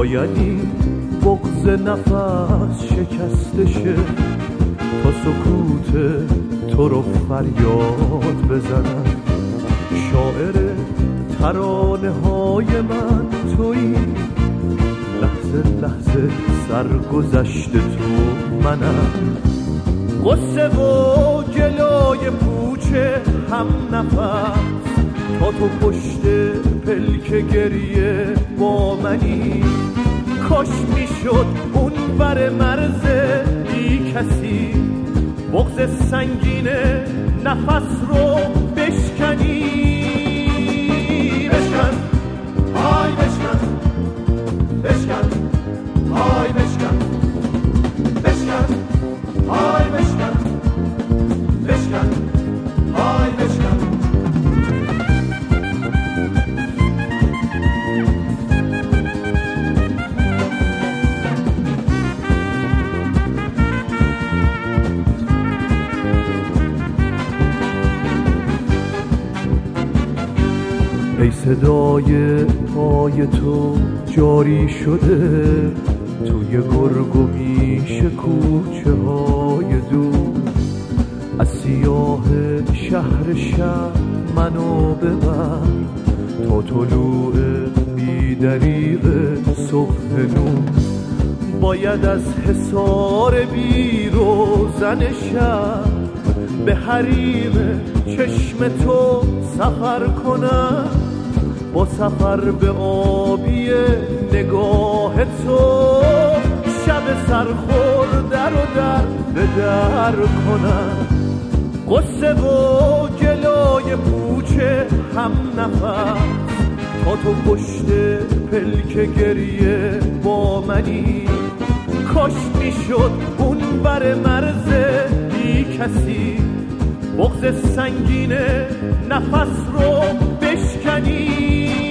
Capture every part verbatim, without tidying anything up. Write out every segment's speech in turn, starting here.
باید این بغض نفس شکسته شه تا سکوت تو رو فریاد بزنم. شاعر ترانه های من تویی، لحظه لحظه سرگذشت تو منم. قصه و گلای پوچه هم نفس تا تو پشت پلک گریه با منی. کاش میشد اون بر مرز بی کسی بغض سنگین نفس رو بشکنی. بشکن های بشکن، بشکن های بشکن، بشکن های بشکن، بشکن های بشکن. ای صدای پای تو جاری شده توی گرگ و میش کوچه های دور. از سیاه شهر شب منو ببر تا طلوع بیدریق صبح نور. باید از حصار بی روزن شب به حریم چشم تو سفر کنم. با سفر به آبی نگاه تو شب سرخورده رو در به در کنم. قصه و گلای پوچه هم نفس تا تو پشت پلک گریه با منی. کاش میشد اون بر مرز بی کسی بغض سنگین نفس رو بشکنی.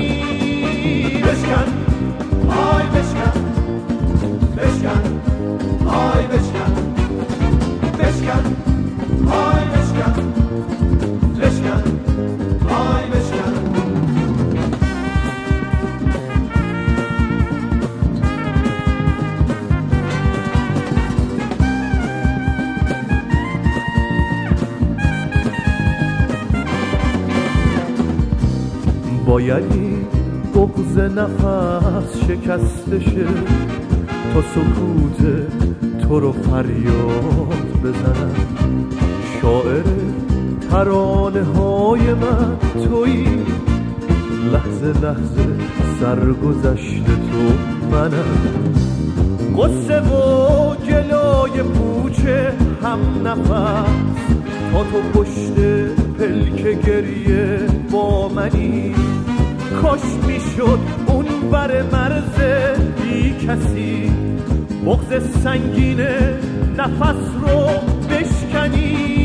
بشکن های بشکن، بشکن های بشکن، بشکن های بشکن، بشکن های بشکن. باید این بغض نفس شکسته شه تا سکوت تو رو فریاد بزنم. شاعر ترانه های من تویی، لحظه لحظه سرگذشت تو منم. قصه و گلای پوچه هم نفس تا تو پشت پلک گریه با منی. کاش میشد اون بر مرز بی کسی بغض سنگین نفس رو بشکنی.